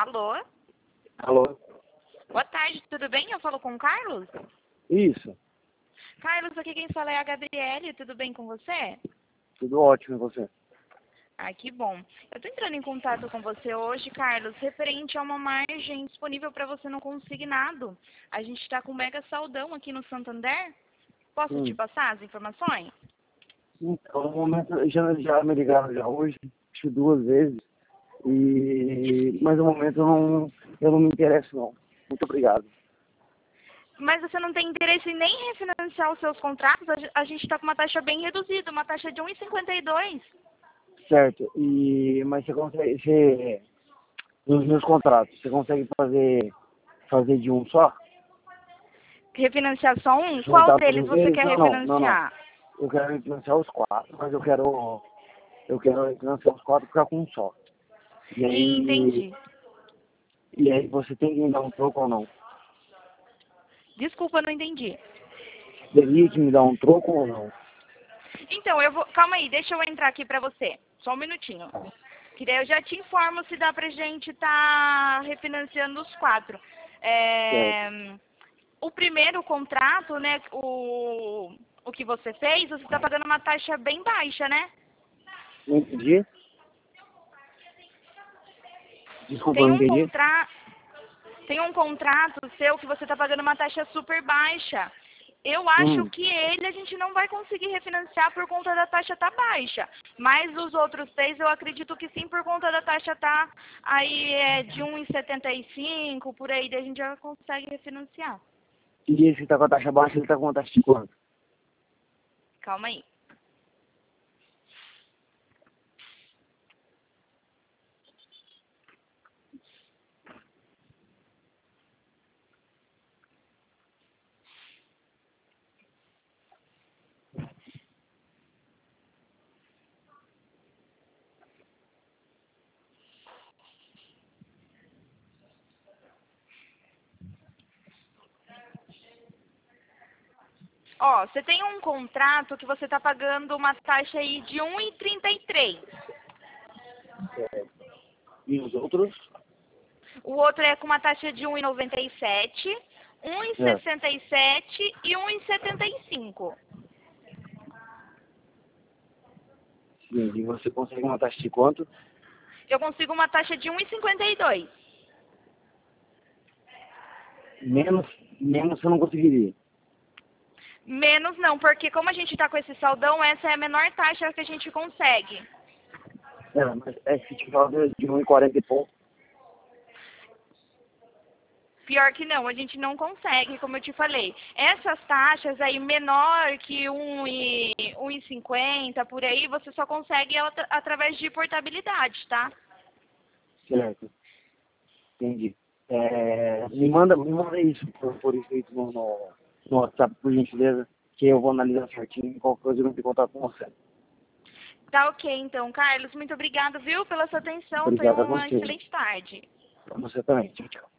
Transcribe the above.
Alô? Alô? Boa tarde, tudo bem? Eu falo com o Carlos? Isso, Carlos, aqui quem fala é a Gabriele, tudo bem com você? tudo ótimo e você? Ah, que bom. Eu tô entrando em contato com você hoje, Carlos, referente a uma margem disponível para você no consignado. A gente está com um mega saldão aqui no Santander. Posso te passar as informações? Então, no momento, já me ligaram já hoje, acho que 2 vezes, mas no momento eu não me interesso não. Muito obrigado. Mas você não tem interesse em nem refinanciar os seus contratos? A gente está com uma taxa bem reduzida, uma taxa de 1,52. Certo, mas você consegue, nos meus contratos, você consegue fazer de um só? Refinanciar só um? Qual Juntar deles todos você eles? quer Não. refinanciar? Eu quero refinanciar os 4, mas eu quero refinanciar os 4 e ficar com um só. E aí, Entendi. e aí você tem que me dar um troco ou não? Desculpa, não entendi. Teria que me dar um troco ou não? Então, eu vou... Calma aí, deixa eu entrar aqui pra você. Só um minutinho. Que daí eu já te informo se dá pra gente estar refinanciando os 4. Certo. O primeiro contrato, né, o que você fez, você está pagando uma taxa bem baixa, né? Não entendi? Desculpa, eu Tem não um entendi. contra... Tem um contrato seu que você está pagando uma taxa super baixa. Eu acho Hum. que ele a gente não vai conseguir refinanciar por conta da taxa tá baixa. Mas os outros 3 eu acredito que sim, por conta da taxa tá aí de 1,75, por aí, daí a gente já consegue refinanciar. E esse que tá com a taxa baixa, ele tá com a taxa de quanto? Calma aí. Ó, você tem um contrato que você está pagando uma taxa aí de 1,33. E os outros? O outro é com uma taxa de 1,97, É. 1,67 e 1,75. Sim, e você consegue uma taxa de quanto? Eu consigo uma taxa de 1,52. Menos você não conseguiria. Menos não, porque como a gente está com esse saldão, essa é a menor taxa que a gente consegue. É, mas é que te fala de 1,40 e pouco. Pior que não, a gente não consegue, como eu te falei. Essas taxas aí menor que 1,50 por aí, você só consegue ela através de portabilidade, tá? Certo, entendi. Me manda isso por escrito no WhatsApp, por gentileza, que eu vou analisar certinho e qualquer coisa eu vou ter contato com você. Tá ok, então, Carlos. Muito obrigado, viu, pela sua atenção. Tenha Obrigado a uma você. excelente tarde. Pra você também. Tchau, tchau.